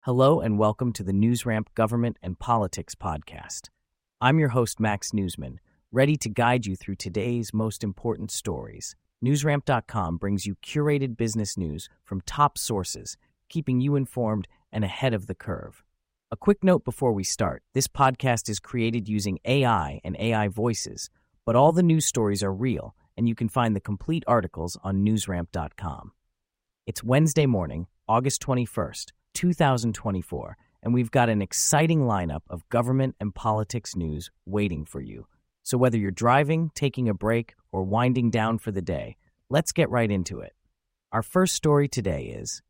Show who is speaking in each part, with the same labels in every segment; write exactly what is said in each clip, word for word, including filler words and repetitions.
Speaker 1: Hello and welcome to the NewsRamp Government and Politics podcast. I'm your host, Max Newsman, ready to guide you through today's most important stories. NewsRamp dot com brings you curated business news from top sources, keeping you informed and ahead of the curve. A quick note before we start, this podcast is created using A I and A I voices, but all the news stories are real, and you can find the complete articles on NewsRamp dot com. It's Wednesday morning, August twenty-first, two thousand twenty-four, and we've got an exciting lineup of government and politics news waiting for you. So whether you're driving, taking a break, or winding down for the day, let's get right into it. Our first story today is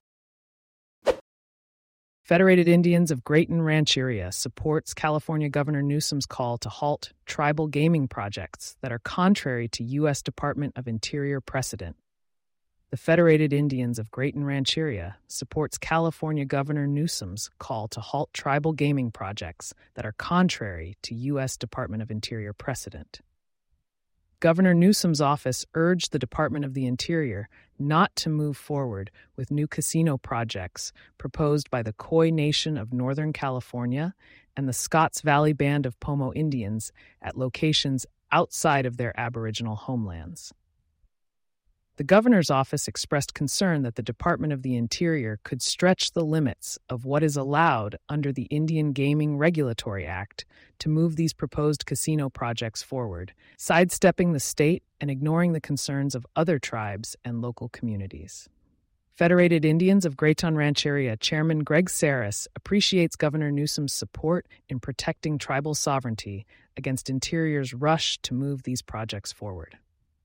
Speaker 2: Federated Indians of Grayton Rancheria supports California Governor Newsom's call to halt tribal gaming projects that are contrary to U S Department of Interior precedent. The Federated Indians of Grayton Rancheria supports California Governor Newsom's call to halt tribal gaming projects that are contrary to U S Department of Interior precedent. Governor Newsom's office urged the Department of the Interior not to move forward with new casino projects proposed by the Khoi Nation of Northern California and the Scotts Valley Band of Pomo Indians at locations outside of their Aboriginal homelands. The governor's office expressed concern that the Department of the Interior could stretch the limits of what is allowed under the Indian Gaming Regulatory Act to move these proposed casino projects forward, sidestepping the state and ignoring the concerns of other tribes and local communities. Federated Indians of Grayton Rancheria Chairman Greg Saris appreciates Governor Newsom's support in protecting tribal sovereignty against Interior's rush to move these projects forward.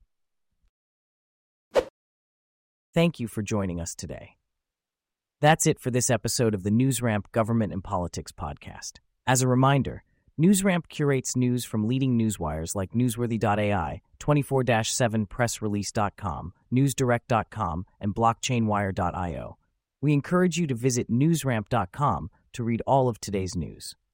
Speaker 1: Thank you for joining us today. That's it for this episode of the NewsRamp Government and Politics podcast. As a reminder, NewsRamp curates news from leading newswires like Newsworthy dot A I, twenty-four seven press release dot com, newsdirect dot com, and blockchainwire dot io. We encourage you to visit newsramp dot com to read all of today's news.